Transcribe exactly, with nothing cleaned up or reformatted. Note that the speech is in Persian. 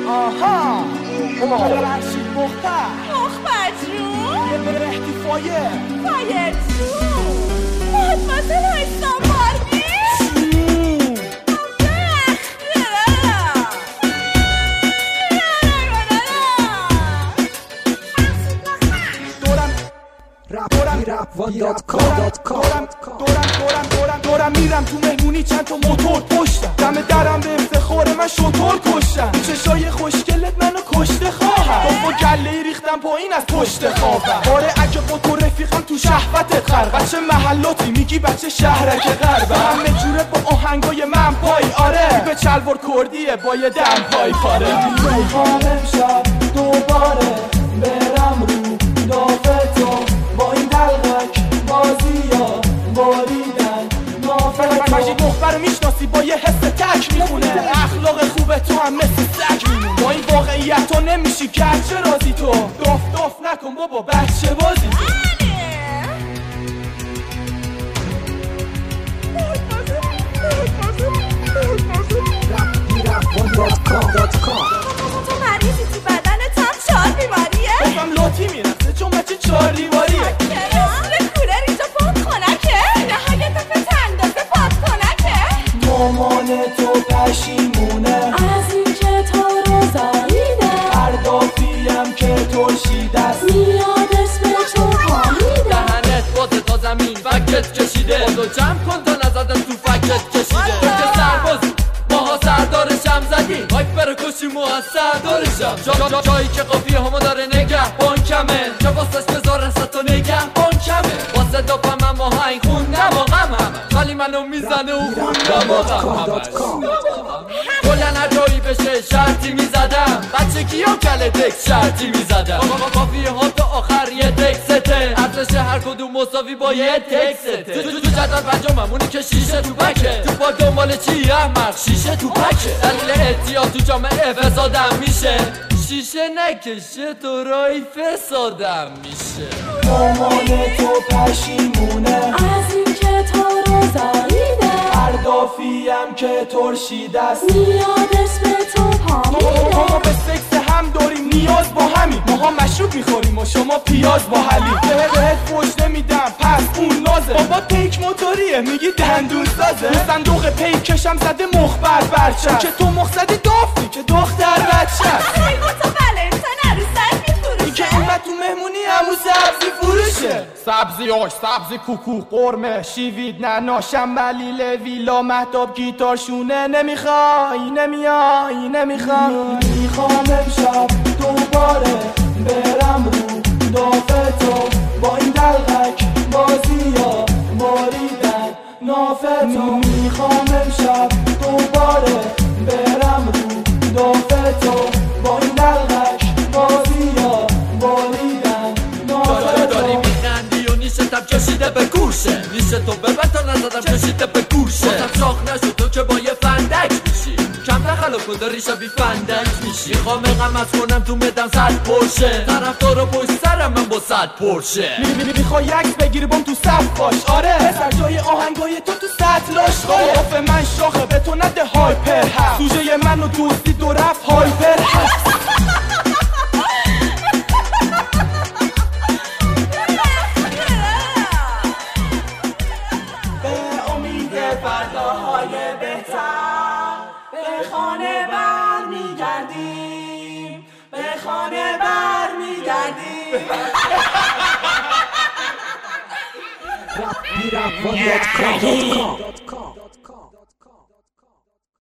آها رشید مختر مخبر جون یه برهتی فایر فایر جون مدمازل هایستان باربی دورم دورم دورم دورم میرم تو مهمونی چند تا موتور پشتم دم درم به افتخار من شطور کشتم چشای خوشگلت منو کشته خواهم با گله ریختم پایین از پشت خوابم آره اگه با تو رفیقم تو شهوتت غرق بچه محلاتی میگی بچه شهرک غربه همه جوره با آهنگای من پای آره به چلوار کردیه با یه دم پای پاره میخوام امشب دوباره برم رو دافتو با این دلغک بازی ها باریدن نافت مجید مخبر میشناسی با یه حس تک میخونه اخلاق خوب تو هم مثل سگ میمونه با این واقعیت تو نمیشی گرچه رازی تو داف داف نکن بابا بچه بازی تو تو مریضی تو بدنت هم چهار بیماریه بفهم لاتی میرسه چون بچه چهار دیواریه به کوره ریجا پاک خونکه نهایت فتندازه پاک کنکه مامان تو پشیمونه از این که تو رو زاییده هر دافیم که ترشیده است میاد اسم تو حامیده دهنت بازه تا زمین فکت کشیده بازو جمع کن تا نزدن تو فکت کشیده تو که سربازی ماها سردارشم زدیم هایپ بره کشیم و از سردارشم جا جا جایی که قافیه همو داره نگه بان کمه که واسش بذارن ستا نگه بان کمه واسه داپم هم آهنگ خوندم و غم همه ولی منو میزنه و خوندم و غم همش کلن هر جایی بشه شرطی میزدم بچه کیا کله دکس شرطی میزدم قافیه ها تا آخر یه دکسته ارزش هر کدوم مساوی با یه تکسته تو تو جدول پنجمم اونی که شیشه تو بکه تو با دنبال چی احمق شیشه تو پکه دلیل احتیاط تو جامعه فسادم میشه شیشه نکشه تو رای فسادم میشه مامان تو پشیمونه از این که تو رو زاییده هر دافیم که ترشیده است میاد اسم تو حامیده ما به سکس هم داریم نیاز با همین ماها مشروب میخوریم و شما پیاز با حلیم بهت بهت فوش نمیدم پس اون نازه بابا پیک موتوریه میگی دندون سازه تو صندوق پیکشم زده مخبر برچم که تو مخزدی دافتی که دختر بچم ای با تو بلنسن عروسک میفروشه که این تو مهمونی همو سبزی فروشه سبزی آش سبزی کوکو قرمه شیوید نعنا شنبلی لویلا مهتاب گیتار شونه نمیخوای نمیای نمیخوای میخوام امشب دوباره برم رو دافتو با این دلغک بازی ها باریدن نافتو میخوام امشب دوباره برم رو دافتو با این دلغک بازی ها باریدن داری داری میخندی و نیشتم کشیده به گوشه نیشه تو ببر تا نزدم کشیده به گوشه بازم شاخ نشد تو که با یه فندک میشی کم تخلق کن داری شبی فندک میشی میخوام اقم از کنم تو مدم صد پرشه طرف رو پشت سرم من با صد پرشه میخوای عکس بگیری بام تو صف باش آره پسر جای آهنگای تو تو سطلاش خواهی آف من شاخه به تو نده هایپر هست سوژه من و دوستی دو رفت هایپر هست به امید فرداهای بهتر به خانه بر میگردیم به خانه بر میگردیم رپ رپ